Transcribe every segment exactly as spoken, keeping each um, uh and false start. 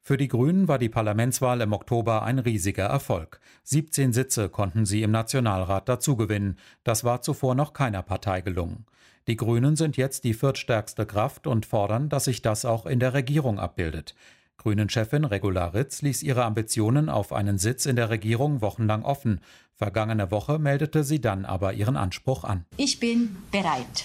Für die Grünen war die Parlamentswahl im Oktober ein riesiger Erfolg. siebzehn Sitze konnten sie im Nationalrat dazugewinnen. Das war zuvor noch keiner Partei gelungen. Die Grünen sind jetzt die viertstärkste Kraft und fordern, dass sich das auch in der Regierung abbildet. Grünen-Chefin Regula Ritz ließ ihre Ambitionen auf einen Sitz in der Regierung wochenlang offen. Vergangene Woche meldete sie dann aber ihren Anspruch an. Ich bin bereit.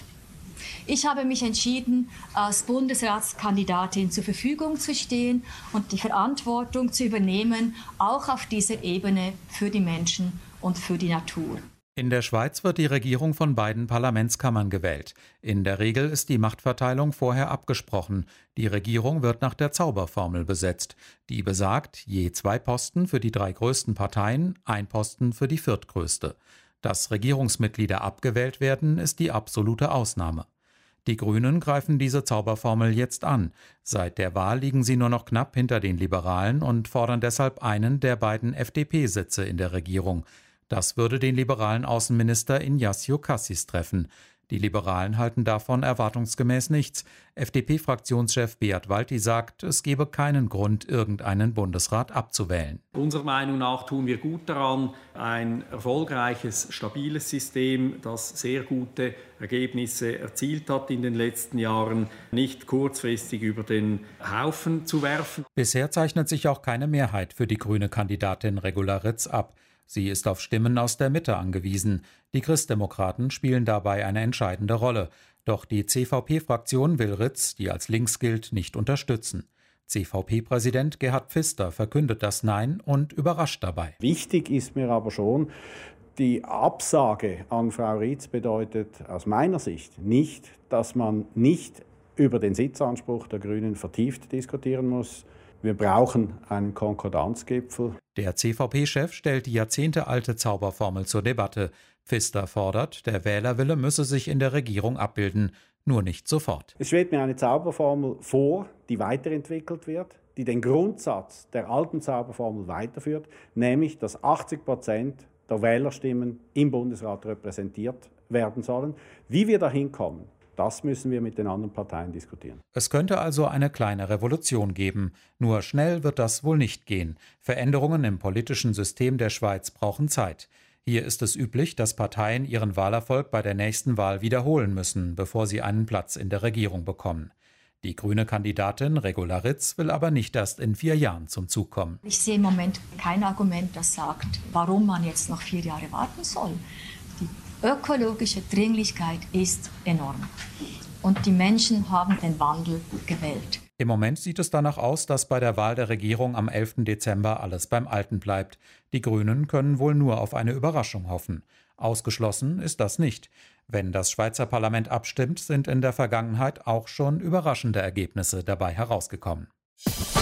Ich habe mich entschieden, als Bundesratskandidatin zur Verfügung zu stehen und die Verantwortung zu übernehmen, auch auf dieser Ebene für die Menschen und für die Natur. In der Schweiz wird die Regierung von beiden Parlamentskammern gewählt. In der Regel ist die Machtverteilung vorher abgesprochen. Die Regierung wird nach der Zauberformel besetzt. Die besagt, je zwei Posten für die drei größten Parteien, ein Posten für die viertgrößte. Dass Regierungsmitglieder abgewählt werden, ist die absolute Ausnahme. Die Grünen greifen diese Zauberformel jetzt an. Seit der Wahl liegen sie nur noch knapp hinter den Liberalen und fordern deshalb einen der beiden F D P-Sitze in der Regierung. Das würde den liberalen Außenminister Ignazio Cassis treffen. Die Liberalen halten davon erwartungsgemäß nichts. F D P-Fraktionschef Beat Walti sagt, es gebe keinen Grund, irgendeinen Bundesrat abzuwählen. Unserer Meinung nach tun wir gut daran, ein erfolgreiches, stabiles System, das sehr gute Ergebnisse erzielt hat in den letzten Jahren, nicht kurzfristig über den Haufen zu werfen. Bisher zeichnet sich auch keine Mehrheit für die grüne Kandidatin Regula Ritz ab. Sie ist auf Stimmen aus der Mitte angewiesen. Die Christdemokraten spielen dabei eine entscheidende Rolle. Doch die C V P-Fraktion will Ritz, die als links gilt, nicht unterstützen. C V P-Präsident Gerhard Pfister verkündet das Nein und überrascht dabei. Wichtig ist mir aber schon, die Absage an Frau Ritz bedeutet aus meiner Sicht nicht, dass man nicht über den Sitzanspruch der Grünen vertieft diskutieren muss. Wir brauchen einen Konkordanzgipfel. Der C V P-Chef stellt die jahrzehntealte Zauberformel zur Debatte. Pfister fordert, der Wählerwille müsse sich in der Regierung abbilden, nur nicht sofort. Es schwebt mir eine Zauberformel vor, die weiterentwickelt wird, die den Grundsatz der alten Zauberformel weiterführt, nämlich dass achtzig Prozent der Wählerstimmen im Bundesrat repräsentiert werden sollen. Wie wir dahin kommen, das müssen wir mit den anderen Parteien diskutieren. Es könnte also eine kleine Revolution geben. Nur schnell wird das wohl nicht gehen. Veränderungen im politischen System der Schweiz brauchen Zeit. Hier ist es üblich, dass Parteien ihren Wahlerfolg bei der nächsten Wahl wiederholen müssen, bevor sie einen Platz in der Regierung bekommen. Die grüne Kandidatin Regula Ritz will aber nicht erst in vier Jahren zum Zug kommen. Ich sehe im Moment kein Argument, das sagt, warum man jetzt noch vier Jahre warten soll. Die ökologische Dringlichkeit ist enorm. Und die Menschen haben den Wandel gewählt. Im Moment sieht es danach aus, dass bei der Wahl der Regierung am elften Dezember alles beim Alten bleibt. Die Grünen können wohl nur auf eine Überraschung hoffen. Ausgeschlossen ist das nicht. Wenn das Schweizer Parlament abstimmt, sind in der Vergangenheit auch schon überraschende Ergebnisse dabei herausgekommen.